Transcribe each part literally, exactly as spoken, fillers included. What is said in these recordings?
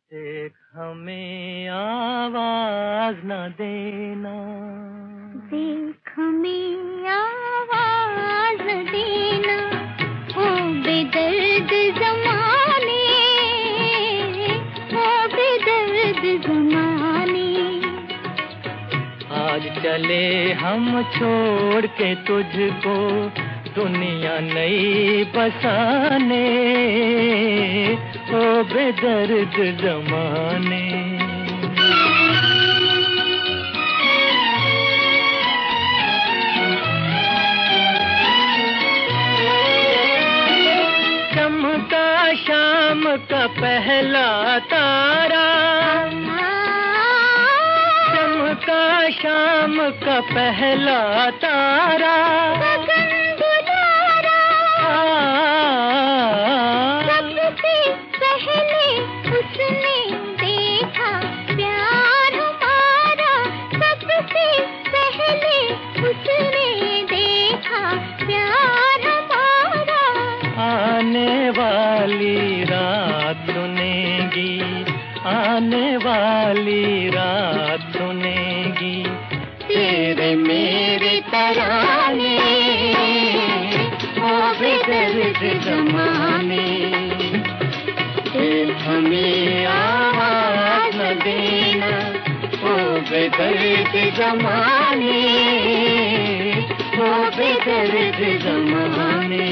देख हमें आवाज न देना, देख हमें आवाज न देना, ओ बेदर्द ज़माने, ओ बेदर्द ज़माने। आज चले हम छोड़ के तुझको दुनिया नई बसाने, ओ बेदर्द ज़माने। चमका शाम का पहला तारा, चमका शाम का पहला तारा, सबसे पहले उसने देखा प्यार हमारा, सबसे पहले उसने देखा प्यार हमारा। आने वाली रात सुनेगी, आने वाली रात सुनेगी तेरे मेरे तराने, ओ बेदर्द ज़माने। देख हमें आवाज न देना, ओ बेदर्द ज़माने, ओ बेदर्द ज़माने।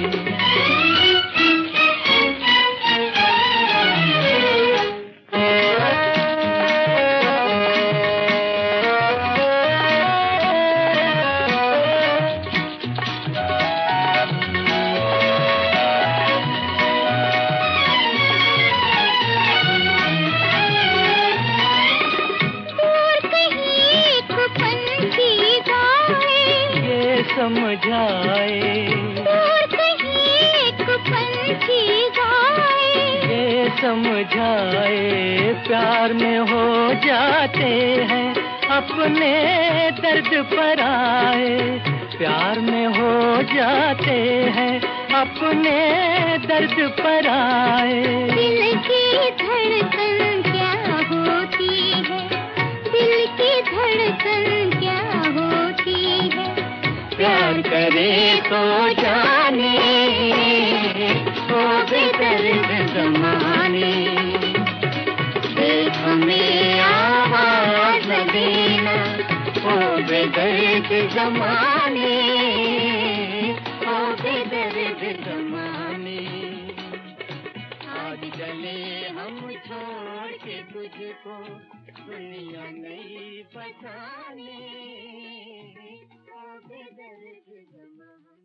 समझाए और कहीं एक पंछी गाए, ये समझाए प्यार में हो जाते हैं अपने दर्द पर आए, प्यार में हो जाते हैं अपने दर्द पर आए। दिल की धड़कन क्या होती है, दिल की धड़कन क्या होती है, प्यार करे तो जाने, ओ बेदर्द ज़माने। देख हमें आवाज न देना, ओ बेदर्द ज़माने, ओ बेदर्द ज़माने। आज चले हम छोड़ के तुझको दुनिया नई बसाने, ओ बेदर्द ज़माने।